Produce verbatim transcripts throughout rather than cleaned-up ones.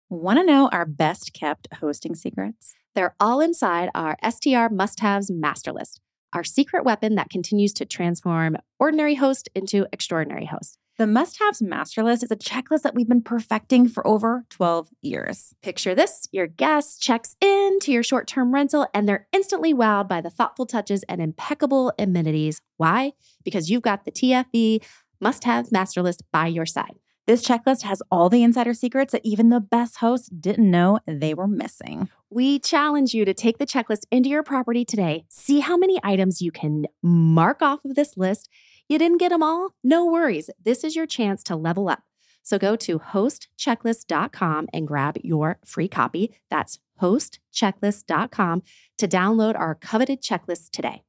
Want to know our best kept hosting secrets? They're all inside our S T R must-haves master list, our secret weapon that continues to transform ordinary host into extraordinary host. The must-haves master list is a checklist that we've been perfecting for over twelve years. Picture this: your guest checks in to your short-term rental and they're instantly wowed by the thoughtful touches and impeccable amenities. Why? Because you've got the T F B must-have master list by your side. This checklist has all the insider secrets that even the best hosts didn't know they were missing. We challenge you to take the checklist into your property today. See how many items you can mark off of this list. You didn't get them all? No worries. This is your chance to level up. So go to host checklist dot com and grab your free copy. That's host checklist dot com to download our coveted checklist today.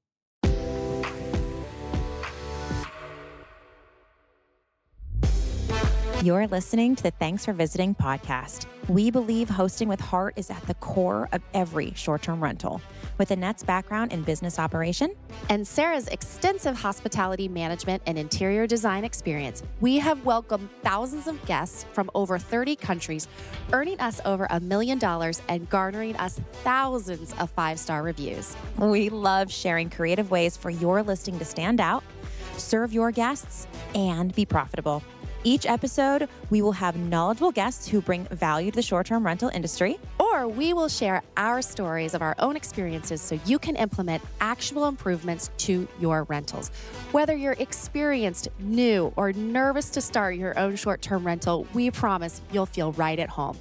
You're listening to the Thanks for Visiting podcast. We believe hosting with heart is at the core of every short-term rental. With Annette's background in business operation and Sarah's extensive hospitality management and interior design experience, we have welcomed thousands of guests from over thirty countries, earning us over a million dollars and garnering us thousands of five-star reviews. We love sharing creative ways for your listing to stand out, serve your guests, and be profitable. Each episode, we will have knowledgeable guests who bring value to the short-term rental industry. Or we will share our stories of our own experiences so you can implement actual improvements to your rentals. Whether you're experienced, new, or nervous to start your own short-term rental, we promise you'll feel right at home.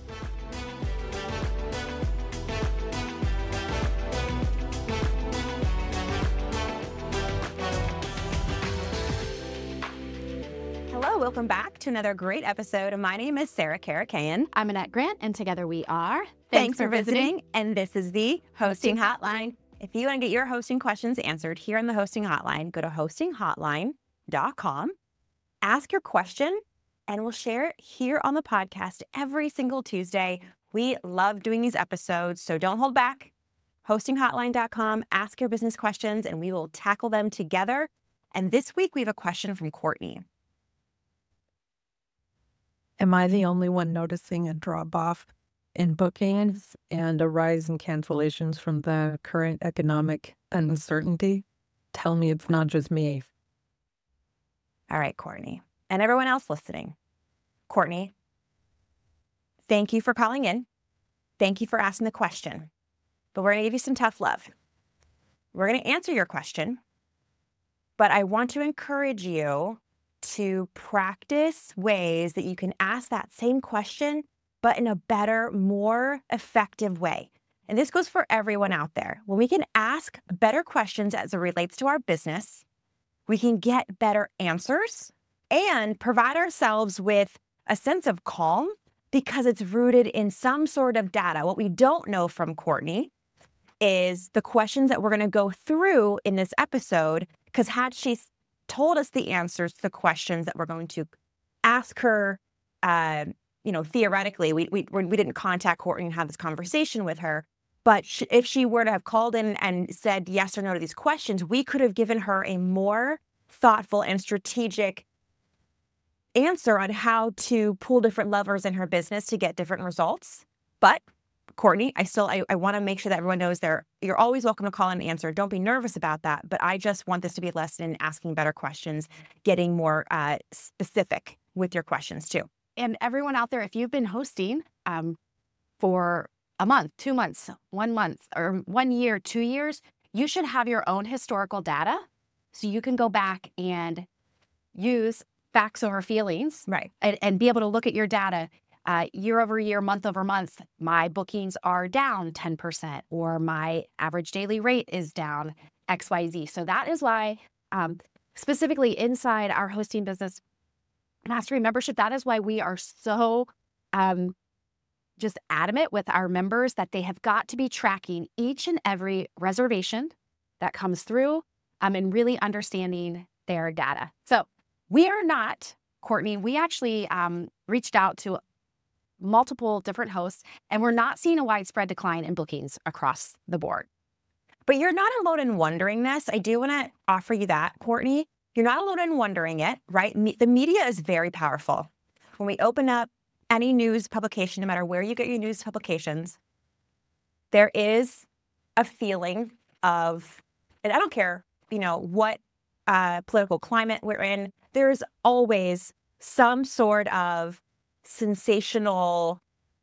Welcome back to another great episode. My name is Sarah Karakayan. I'm Annette Grant, and together we are Thanks, Thanks for visiting. visiting. And this is the Hosting Hotline. If you want to get your hosting questions answered here on the Hosting Hotline, go to hosting hotline dot com, ask your question, and we'll share it here on the podcast every single Tuesday. We love doing these episodes, so don't hold back. hosting hotline dot com, ask your business questions, and we will tackle them together. And this week we have a question from Courtney. Am I the only one noticing a drop-off in bookings and a rise in cancellations from the current economic uncertainty? Tell me it's not just me. All right, Courtney, and everyone else listening. Courtney, thank you for calling in. Thank you for asking the question. But we're going to give you some tough love. We're going to answer your question, but I want to encourage you to practice ways that you can ask that same question, but in a better, more effective way. And this goes for everyone out there. When we can ask better questions as it relates to our business, we can get better answers and provide ourselves with a sense of calm because it's rooted in some sort of data. What we don't know from Courtney is the questions that we're going to go through in this episode, because had she told us the answers to the questions that we're going to ask her, uh, you know, theoretically, we, we we didn't contact Courtney and have this conversation with her. But sh- if she were to have called in and said yes or no to these questions, we could have given her a more thoughtful and strategic answer on how to pull different levers in her business to get different results. But Courtney, I still, I, I want to make sure that everyone knows there, you're always welcome to call and answer. Don't be nervous about that. But I just want this to be a lesson in asking better questions, getting more uh, specific with your questions too. And everyone out there, if you've been hosting um, for a month, two months, one month, or one year, two years, you should have your own historical data so you can go back and use facts over feelings, right? And, and be able to look at your data. Uh, year over year, month over month, my bookings are down ten percent or my average daily rate is down X Y Z. So that is why, um, specifically inside our hosting business mastery membership, that is why we are so um, just adamant with our members that they have got to be tracking each and every reservation that comes through um, and really understanding their data. So we are not, Courtney, we actually um, reached out to multiple different hosts, and we're not seeing a widespread decline in bookings across the board. But you're not alone in wondering this. I do want to offer you that, Courtney. You're not alone in wondering it, right? Me- the media is very powerful. When we open up any news publication, no matter where you get your news publications, there is a feeling of, and I don't care, you know, what uh, political climate we're in, there's always some sort of sensational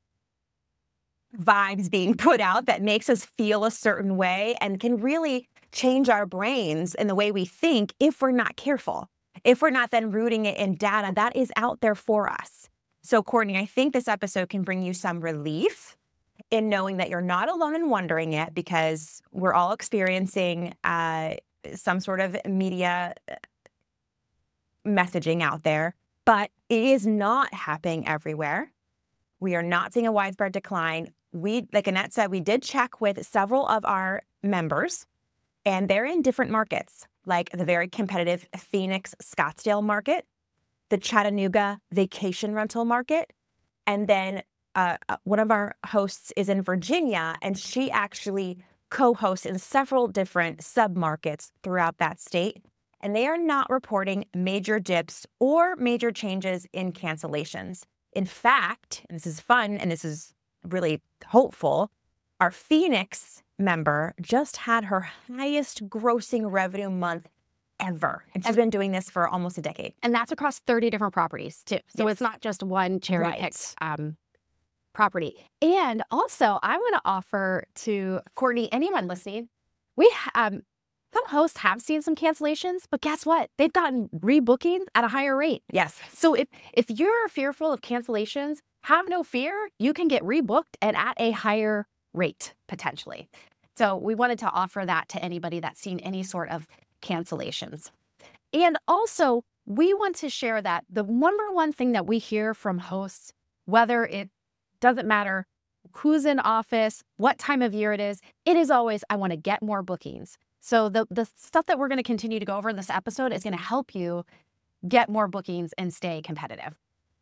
vibes being put out that makes us feel a certain way and can really change our brains and the way we think if we're not careful. If we're not then rooting it in data that is out there for us. So, Courtney, I think this episode can bring you some relief in knowing that you're not alone in wondering it, because we're all experiencing uh, some sort of media messaging out there, but it is not happening everywhere. We are not seeing a widespread decline. We, like Annette said, we did check with several of our members, and they're in different markets, like the very competitive Phoenix Scottsdale market, the Chattanooga vacation rental market, and then uh, one of our hosts is in Virginia, and she actually co-hosts in several different submarkets throughout that state, and they are not reporting major dips or major changes in cancellations. In fact, and this is fun and this is really hopeful, our Phoenix member just had her highest grossing revenue month ever. And she's been doing this for almost a decade. And that's across thirty different properties too. So Yes. it's not just one cherry Right. picked um, property. And also, I want to offer to Courtney, anyone listening, we um, some hosts have seen some cancellations, but guess what? They've gotten rebooking at a higher rate. Yes. So if if you're fearful of cancellations, have no fear. You can get rebooked and at a higher rate potentially. So we wanted to offer that to anybody that's seen any sort of cancellations. And also, we want to share that the number one thing that we hear from hosts, whether it doesn't matter who's in office, what time of year it is, it is always, I want to get more bookings. So the, the stuff that we're going to continue to go over in this episode is going to help you get more bookings and stay competitive.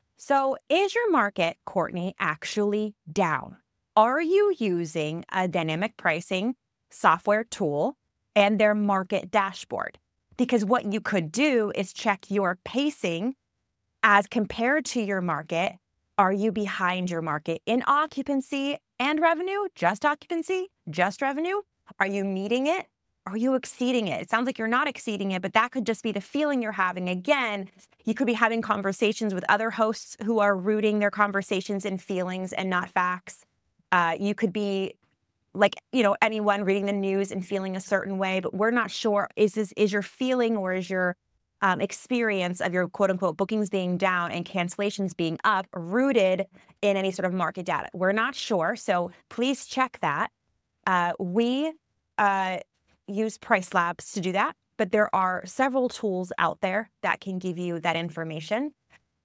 So is your market, Courtney, actually down? Are you using a dynamic pricing software tool and their market dashboard? Because what you could do is check your pacing as compared to your market. Are you behind your market in occupancy and revenue? Just occupancy? Just revenue? Are you meeting it? Are you exceeding it? It sounds like you're not exceeding it, but that could just be the feeling you're having. Again, you could be having conversations with other hosts who are rooting their conversations in feelings and not facts. Uh, you could be like, you know, anyone reading the news and feeling a certain way, but we're not sure, is this, is your feeling or is your um, experience of your quote unquote bookings being down and cancellations being up rooted in any sort of market data? We're not sure. So please check that. Uh, we uh, use Price Labs to do that, but there are several tools out there that can give you that information.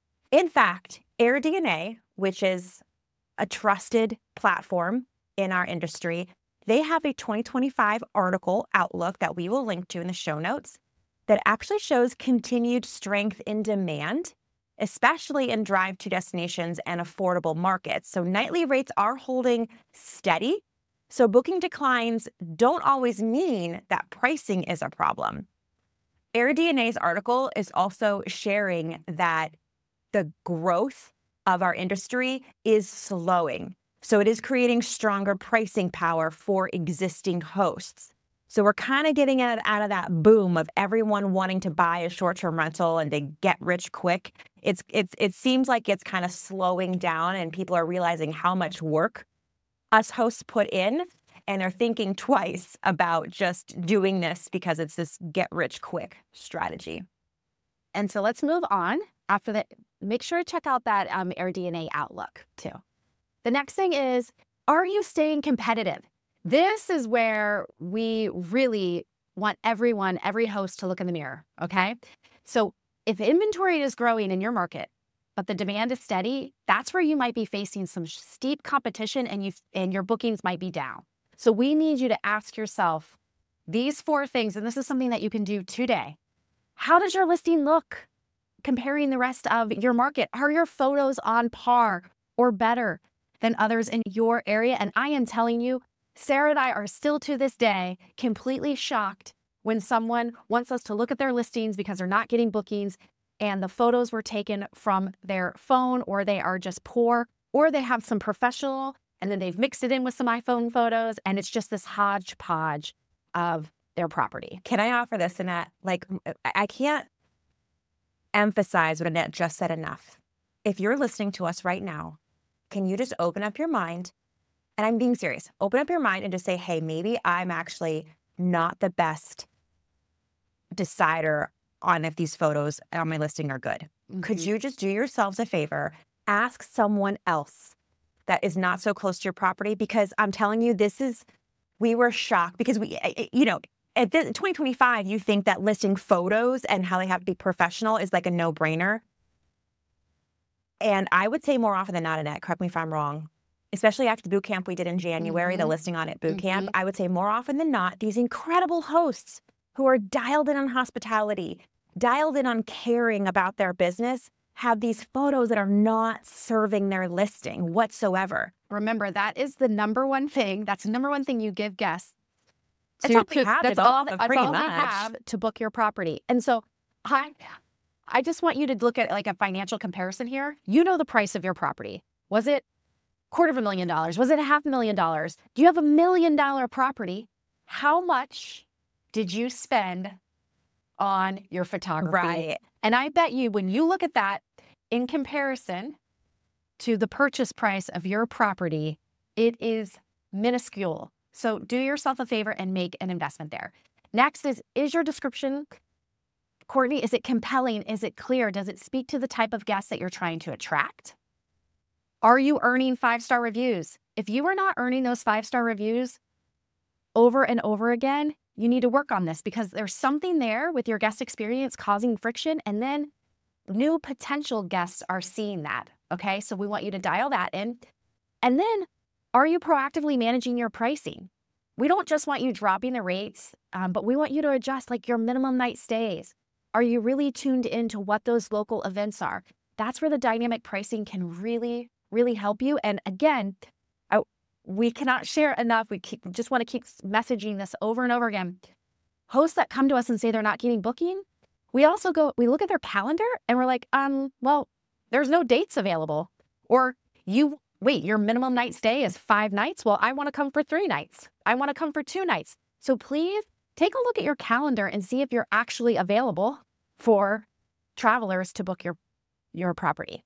In fact, AirDNA, which is a trusted platform in our industry, they have a twenty twenty-five article outlook that we will link to in the show notes that actually shows continued strength in demand, especially in drive-to destinations and affordable markets. So nightly rates are holding steady. So booking declines don't always mean that pricing is a problem. AirDNA's article is also sharing that the growth of our industry is slowing. So it is creating stronger pricing power for existing hosts. So we're kind of getting out, out of that boom of everyone wanting to buy a short-term rental and to get rich quick. It's it's it seems like it's kind of slowing down and people are realizing how much work us hosts put in, and they're thinking twice about just doing this because it's this get rich quick strategy. And so let's move on. After that, make sure to check out that um, AirDNA outlook too. The next thing is, are you staying competitive? This is where we really want everyone, every host to look in the mirror, okay? So if inventory is growing in your market, but the demand is steady, that's where you might be facing some steep competition and you and your bookings might be down. So we need you to ask yourself these four things, and this is something that you can do today. How does your listing look comparing the rest of your market? Are your photos on par or better than others in your area? And I am telling you, Sarah and I are still to this day completely shocked when someone wants us to look at their listings because they're not getting bookings. and the photos were taken from their phone, or they are just poor, or they have some professional and then they've mixed it in with some iPhone photos, and it's just this hodgepodge of their property. Can I offer this, Annette? Like, I can't emphasize what Annette just said enough. If you're listening to us right now, can you just open up your mind? And I'm being serious. Open up your mind and just say, hey, maybe I'm actually not the best decider on if these photos on my listing are good. Mm-hmm. Could you just do yourselves a favor? Ask someone else that is not so close to your property, because I'm telling you, this is, we were shocked because we, you know, at this, twenty twenty-five, you think that listing photos and how they have to be professional is like a no-brainer. And I would say more often than not, Annette, correct me if I'm wrong, especially after the boot camp we did in January, mm-hmm. the Listing on It boot mm-hmm. camp, I would say more often than not, these incredible hosts who are dialed in on hospitality, dialed in on caring about their business, have these photos that are not serving their listing whatsoever. Remember, that is the number one thing. That's the number one thing you give guests. That's all we have. That's all, that's all they have to book your property. And so I, I just want you to look at like a financial comparison here. You know the price of your property. Was it quarter of a million dollars? Was it a half a million dollars? Do you have a million dollar property? How much did you spend on your photography? Right. And I bet you when you look at that in comparison to the purchase price of your property, it is minuscule. So do yourself a favor and make an investment there. Next is, is your description, Courtney, is it compelling? Is it clear? Does it speak to the type of guests that you're trying to attract? Are you earning five-star reviews? If you are not earning those five-star reviews over and over again, you need to work on this, because there's something there with your guest experience causing friction, and then new potential guests are seeing that, okay? So we want you to dial that in. And then, are you proactively managing your pricing? We don't just want you dropping the rates, um, but we want you to adjust like your minimum night stays. Are you really tuned into what those local events are? That's where the dynamic pricing can really, really help you. And again, I, we cannot share enough. We keep, just want to keep messaging this over and over again. Hosts that come to us and say they're not getting booking, we also go, we look at their calendar and we're like, um, well, there's no dates available. Or you, wait, your minimum night stay is five nights? Well, I want to come for three nights. I want to come for two nights. So please take a look at your calendar and see if you're actually available for travelers to book your, your property.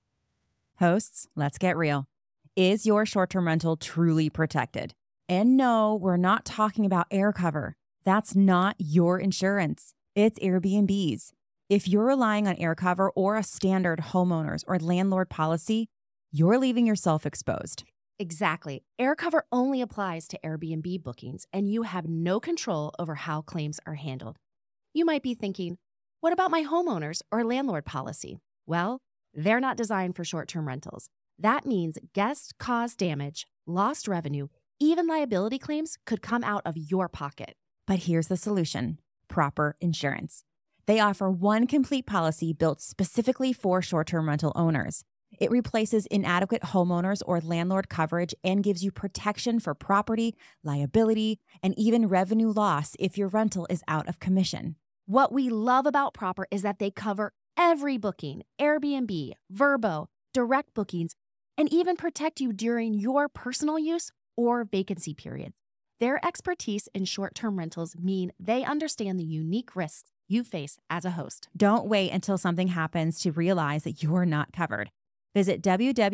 Hosts, let's get real. Is your short-term rental truly protected? And no, we're not talking about air cover. That's not your insurance. It's Airbnb's. If you're relying on air cover or a standard homeowners or landlord policy, you're leaving yourself exposed. Exactly. Air cover only applies to Airbnb bookings, and you have no control over how claims are handled. You might be thinking, what about my homeowners or landlord policy? Well, they're not designed for short-term rentals. That means guest-caused damage, lost revenue, even liability claims could come out of your pocket. But here's the solution: Proper Insurance. They offer one complete policy built specifically for short-term rental owners. It replaces inadequate homeowners or landlord coverage and gives you protection for property, liability, and even revenue loss if your rental is out of commission. What we love about Proper is that they cover every booking, Airbnb, Vrbo, direct bookings, and even protect you during your personal use or vacancy periods. Their expertise in short-term rentals mean they understand the unique risks you face as a host. Don't wait until something happens to realize that you're not covered. Visit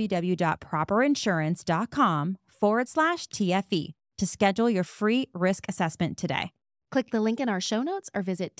www.properinsurance.com forward slash TFE to schedule your free risk assessment today. Click the link in our show notes or visit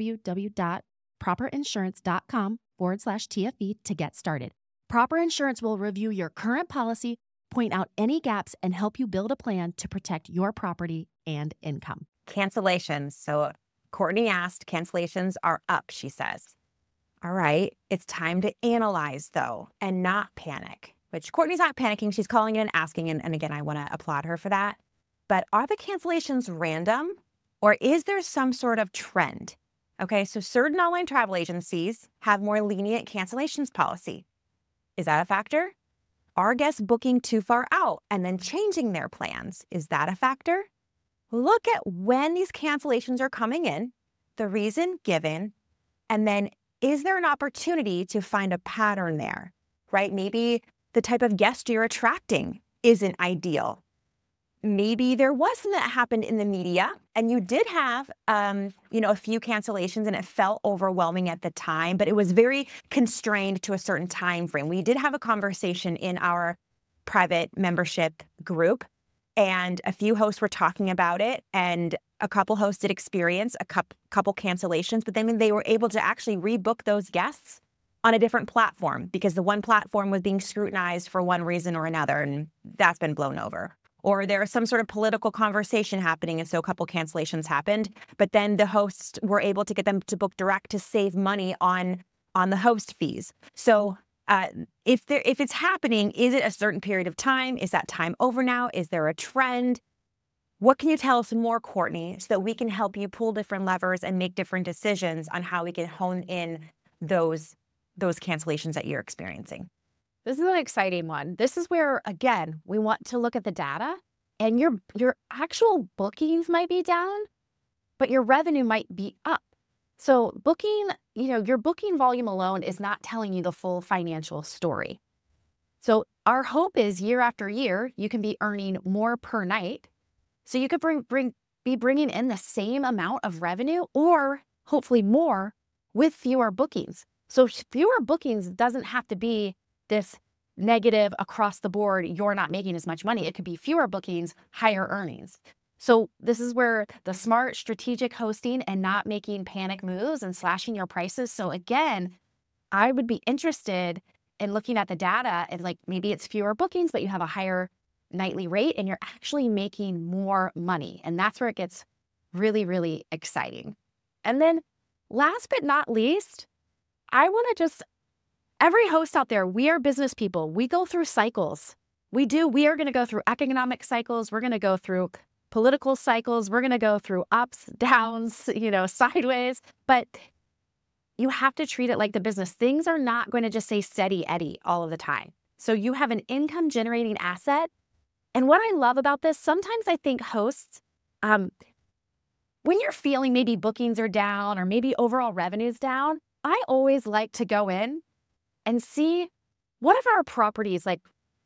www.properinsurance.com forward slash TFE to get started. Proper Insurance will review your current policy, point out any gaps, and help you build a plan to protect your property and income. Cancellations. So Courtney asked, cancellations are up, she says. All right, it's time to analyze, though, and not panic, which Courtney's not panicking. She's calling in and asking, and, and again, I want to applaud her for that. But are the cancellations random, or is there some sort of trend? Okay, so certain online travel agencies have more lenient cancellations policy. Is that a factor? Are guests booking too far out and then changing their plans? Is that a factor? Look at when these cancellations are coming in, the reason given, and then is there an opportunity to find a pattern there, right? Maybe the type of guest you're attracting isn't ideal. Maybe there wasn't that happened in the media and you did have, um, you know, a few cancellations and it felt overwhelming at the time, but it was very constrained to a certain time frame. We did have a conversation in our private membership group and a few hosts were talking about it and a couple hosts did experience a couple, couple cancellations, but then they were able to actually rebook those guests on a different platform because the one platform was being scrutinized for one reason or another, and that's been blown over. Or there was some sort of political conversation happening, and so a couple cancellations happened. But then the hosts were able to get them to book direct to save money on on the host fees. So uh, if there if it's happening, is it a certain period of time? Is that time over now? Is there a trend? What can you tell us more, Courtney, so that we can help you pull different levers and make different decisions on how we can hone in those those cancellations that you're experiencing? This is an exciting one. This is where, again, we want to look at the data and your your actual bookings might be down, but your revenue might be up. So booking, you know, your booking volume alone is not telling you the full financial story. So our hope is year after year, you can be earning more per night. So you could bring bring be bringing in the same amount of revenue or hopefully more with fewer bookings. So fewer bookings doesn't have to be this negative across the board, you're not making as much money. It could be fewer bookings, higher earnings. So this is where the smart strategic hosting and not making panic moves and slashing your prices. So again, I would be interested in looking at the data and like maybe it's fewer bookings, but you have a higher nightly rate and you're actually making more money. And that's where it gets really, really exciting. And then last but not least, I want to just every host out there, we are business people. We go through cycles. We do. We are going to go through economic cycles. We're going to go through political cycles. We're going to go through ups, downs, you know, sideways. But you have to treat it like the business. Things are not going to just say steady Eddie all of the time. So you have an income generating asset. And what I love about this, sometimes I think hosts, um, when you're feeling maybe bookings are down or maybe overall revenue's down, I always like to go in and see what of our properties, like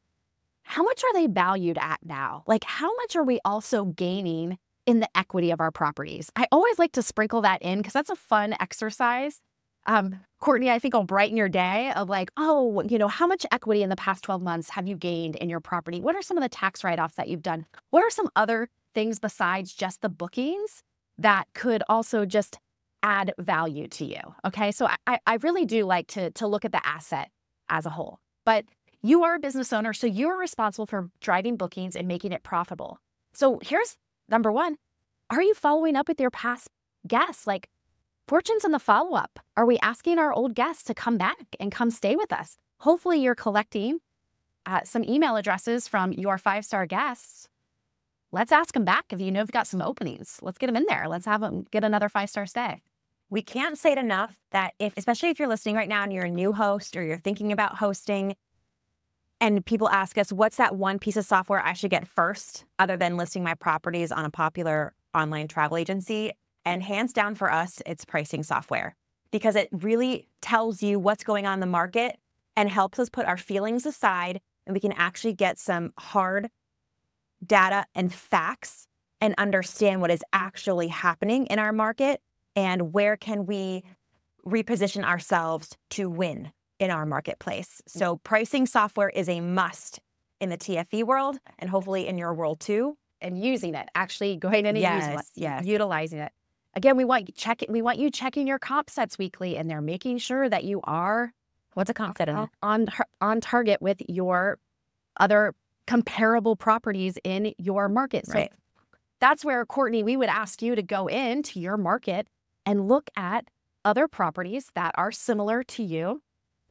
how much are they valued at now? Like how much are we also gaining in the equity of our properties? I always like to sprinkle that in because that's a fun exercise. Um, Courtney, I think will brighten your day of like, oh, you know, how much equity in the past twelve months have you gained in your property? What are some of the tax write-offs that you've done? What are some other things besides just the bookings that could also just add value to you? Okay, so I, I really do like to, to look at the asset as a whole. But you are a business owner, so you're responsible for driving bookings and making it profitable. So here's number one. Are you following up with your past guests? Like, fortunes in the follow-up. Are we asking our old guests to come back and come stay with us? Hopefully you're collecting uh, some email addresses from your five-star guests. Let's ask them back if you know you've got some openings. Let's get them in there. Let's have them get another five-star stay. We can't say it enough that if, especially if you're listening right now and you're a new host or you're thinking about hosting and people ask us, what's that one piece of software I should get first other than listing my properties on a popular online travel agency? And hands down for us, it's pricing software because it really tells you what's going on in the market and helps us put our feelings aside and we can actually get some hard data and facts and understand what is actually happening in our market and where can we reposition ourselves to win in our marketplace. So pricing software is a must in the T F E world and hopefully in your world too. And using it, actually going in and yes, using it, yes. utilizing it. Again, we want you check it. We want you checking your comp sets weekly, and they're making sure that you are what's a comp set on on, on target with your other comparable properties in your market. So right. That's where, Courtney, we would ask you to go into your market and look at other properties that are similar to you.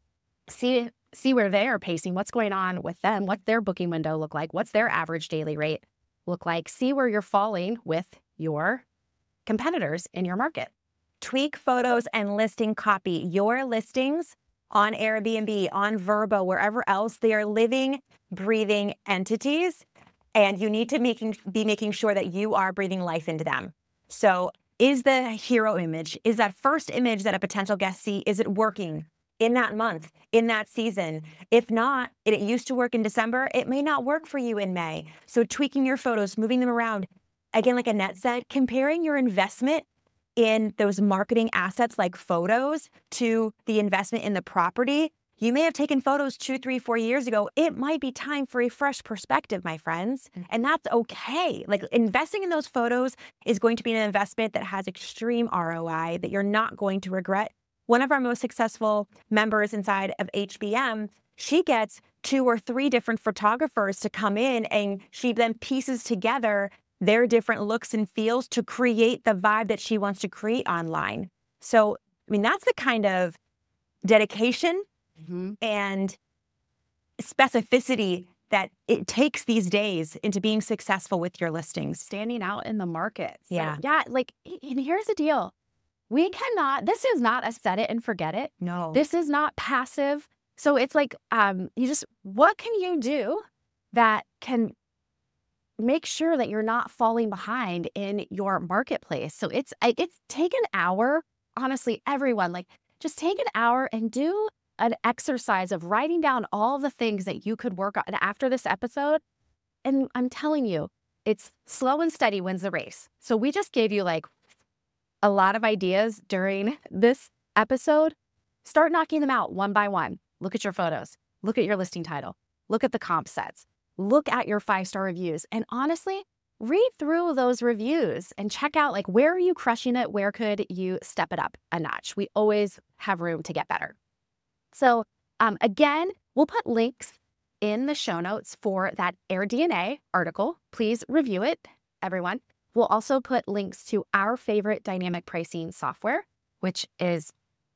See see where they are pacing. What's going on with them? What's their booking window look like? What's their average daily rate look like? See where you're falling with your competitors in your market. Tweak photos and listing copy. Your listings on Airbnb, on Vrbo, wherever else, they are living, breathing entities, and you need to making, be making sure that you are breathing life into them. So Is the hero image, is that first image that a potential guest see, is it working in that month, in that season? If not, it used to work in December, it may not work for you in May. So tweaking your photos, moving them around. Again, like Annette said, comparing your investment in those marketing assets like photos to the investment in the property. You may have taken photos two, three, four years ago. It might be time for a fresh perspective, my friends. And that's okay. Like investing in those photos is going to be an investment that has extreme R O I that you're not going to regret. One of our most successful members inside of H B M, she gets two or three different photographers to come in, and she then pieces together their different looks and feels to create the vibe that she wants to create online. So, I mean, that's the kind of dedication mm-hmm. and specificity that it takes these days into being successful with your listings. Standing out in the market. So, yeah. Yeah. Like, and here's the deal. We cannot, this is not a set it and forget it. No. This is not passive. So it's like, um, you just, what can you do that can make sure that you're not falling behind in your marketplace? So it's, it's take an hour, honestly, everyone, like just take an hour and do an exercise of writing down all the things that you could work on after this episode. And I'm telling you, it's slow and steady wins the race. So we just gave you like a lot of ideas during this episode. Start knocking them out one by one. Look at your photos. Look at your listing title. Look at the comp sets. Look at your five-star reviews. And honestly, read through those reviews and check out like, where are you crushing it? Where could you step it up a notch? We always have room to get better. So um, again, we'll put links in the show notes for that AirDNA article. Please review it, everyone. We'll also put links to our favorite dynamic pricing software, which is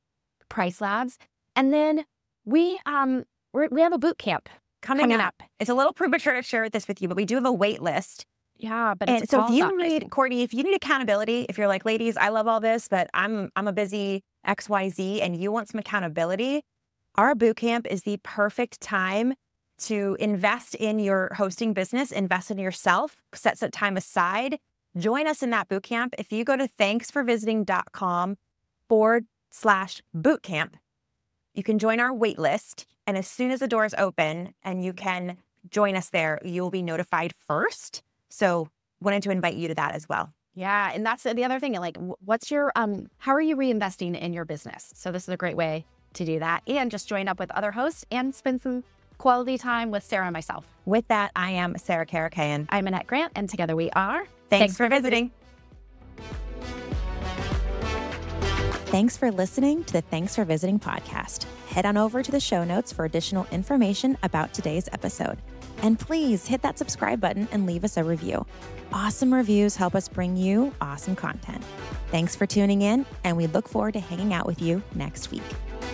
Price Labs. And then we um we're, we have a boot camp coming, coming up. up. It's a little premature to share this with you, but we do have a wait list. Yeah, but and it's so if you need, Courtney, if you need accountability, if you're like, ladies, I love all this, but I'm I'm a busy X Y Z, and you want some accountability, our boot camp is the perfect time to invest in your hosting business, invest in yourself, set some time aside. Join us in that boot camp. If you go to thanksforvisiting.com forward slash boot camp, you can join our wait list. And as soon as the doors open and you can join us there, you'll be notified first. So wanted to invite you to that as well. Yeah. And that's the other thing. Like, what's your, um, how are you reinvesting in your business? So this is a great way to do that, and just join up with other hosts and spend some quality time with Sarah and myself. With that, I am Sarah Karakayan. I'm Annette Grant, and together we are Thanks, Thanks for visiting. Thanks for listening to the Thanks for Visiting podcast. Head on over to the show notes for additional information about today's episode. And please hit that subscribe button and leave us a review. Awesome reviews help us bring you awesome content. Thanks for tuning in, and we look forward to hanging out with you next week.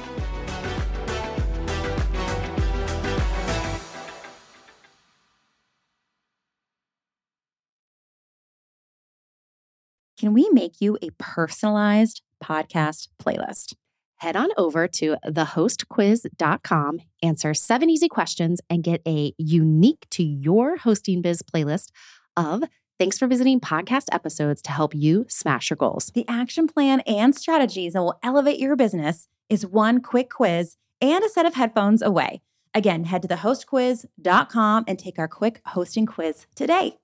Can we make you a personalized podcast playlist? Head on over to the host quiz dot com, answer seven easy questions, and get a unique to your hosting biz playlist of Thanks for Visiting podcast episodes to help you smash your goals. The action plan and strategies that will elevate your business is one quick quiz and a set of headphones away. Again, head to the host quiz dot com and take our quick hosting quiz today.